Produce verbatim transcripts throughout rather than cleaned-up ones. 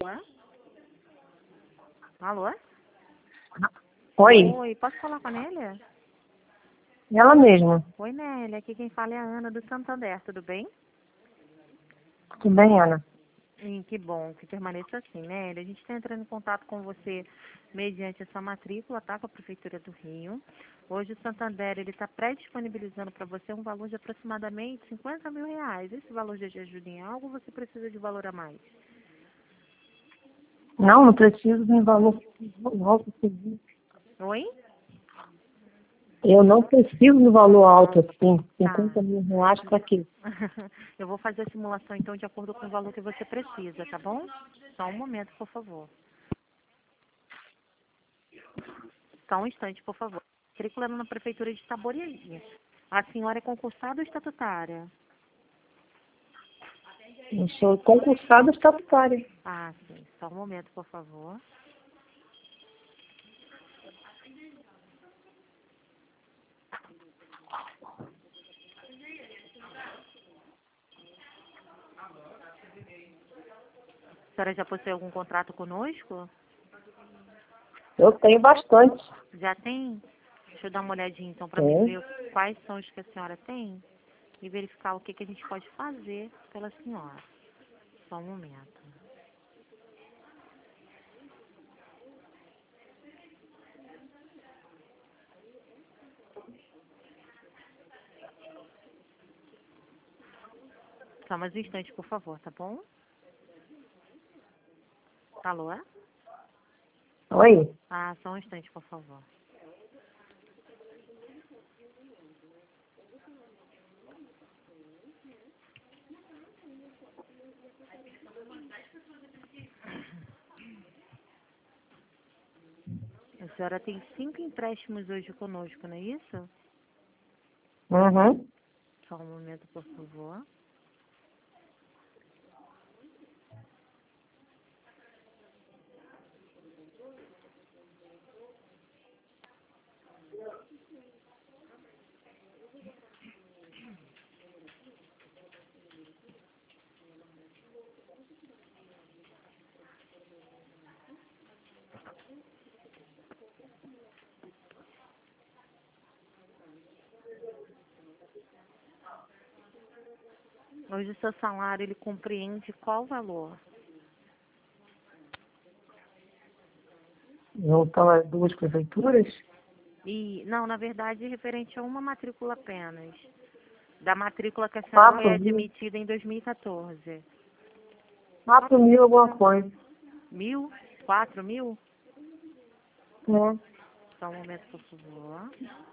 Alô? Alô? Oi, Oi, posso falar com a Nélia? ela mesma. Oi, Nélia, aqui quem fala é a Ana do Santander, tudo bem? Tudo bem, Ana? Sim, que bom, que permaneça assim, Nélia. A gente está entrando em contato com você mediante essa matrícula, tá, com a Prefeitura do Rio. Hoje o Santander, ele está pré-disponibilizando para você um valor de aproximadamente cinquenta mil reais. Esse valor já te ajuda em algo ou você precisa de valor a mais? Não, não preciso de um valor. Não preciso. Oi? Eu não preciso de valor alto assim. Tá. cinquenta mil reais para quê? Eu vou fazer a simulação, então, de acordo com o valor que você precisa, tá bom? Só um momento, por favor. Só um instante, por favor. Matrícula na Prefeitura de Itaboraí. A senhora é concursada ou estatutária? Eu sou concursada estatutária. Ah, sim. Só um momento, por favor. A senhora já possui algum contrato conosco? Eu tenho bastante. Já tem? Deixa eu dar uma olhadinha, então, para me Tem. ver quais são os que a senhora tem e verificar o que, que a gente pode fazer pela senhora. Só um momento. Só mais um instante, por favor, tá bom? Alô? Oi? Ah, só um instante, por favor. A senhora tem cinco empréstimos hoje conosco, não é isso? Uhum. Só um momento, por favor. Hoje o seu salário, ele compreende qual valor? Juntando as duas prefeituras. E, não, na verdade, referente a uma matrícula apenas. Da matrícula que a senhora foi Quatro mil. admitida em dois mil e quatorze. Quatro mil alguma coisa. Mil? Quatro mil? É. Só um momento, por favor.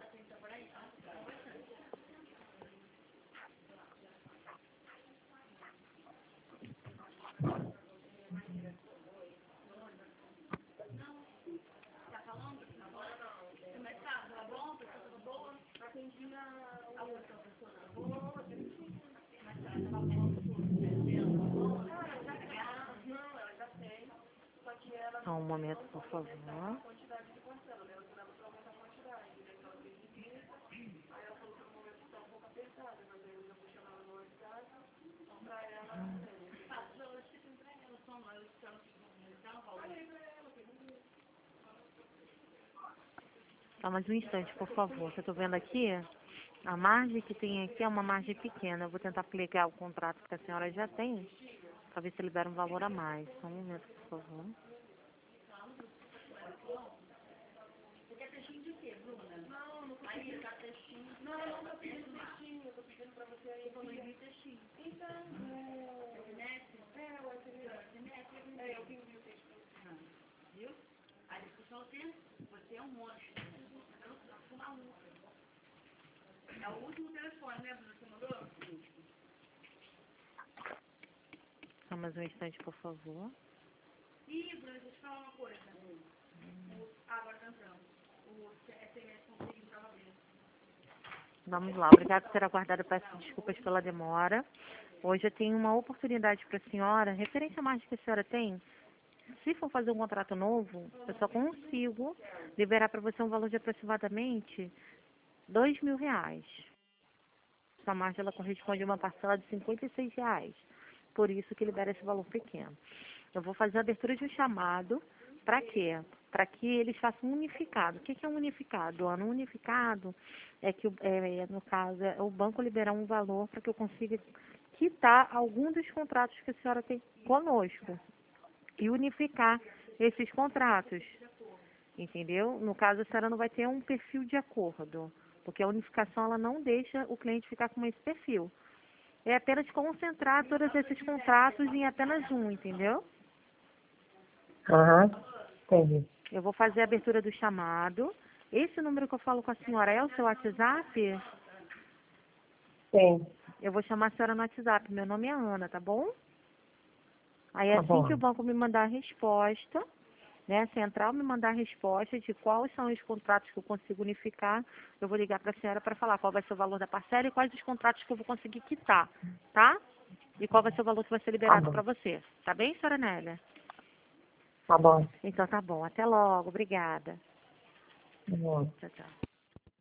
Só um momento, por favor. Só mais um instante, por favor. Que eu tô vendo aqui, a margem que tem aqui é uma margem pequena. Eu vou tentar aplicar o contrato que a senhora já tem, para ver se libera um valor a mais. Só um momento, por favor. Só mais um instante, por favor. Vamos lá, obrigada por ter aguardado, peço desculpas pela demora. Hoje eu tenho uma oportunidade para a senhora, referente à margem que a senhora tem. Se for fazer um contrato novo, eu só consigo liberar para você um valor de aproximadamente dois mil reais. Essa margem ela corresponde a uma parcela de cinquenta e seis reais. Por isso que libera esse valor pequeno. Eu vou fazer a abertura de um chamado. Para quê? Para que eles façam um unificado. O que é um unificado? Um unificado é que, é, no caso, é o banco liberar um valor para que eu consiga quitar algum dos contratos que a senhora tem conosco e unificar esses contratos, entendeu? No caso, a senhora não vai ter um perfil de acordo, porque a unificação ela não deixa o cliente ficar com esse perfil. É apenas concentrar todos esses contratos em apenas um, entendeu? Aham, entendi. Eu vou fazer a abertura do chamado. Esse número que eu falo com a senhora é o seu WhatsApp? Sim, Eu vou chamar a senhora no WhatsApp. Meu nome é Ana, tá bom? Aí tá assim que bom. o banco me mandar a resposta, né, a central me mandar a resposta de quais são os contratos que eu consigo unificar, eu vou ligar para a senhora para falar qual vai ser o valor da parcela e quais os contratos que eu vou conseguir quitar, tá? E qual vai ser o valor que vai ser Tá liberado bom, para você. Tá bem, senhora Nélia? tá bom. Então tá bom. Até logo. Obrigada. Tá bom. Tchau, tchau.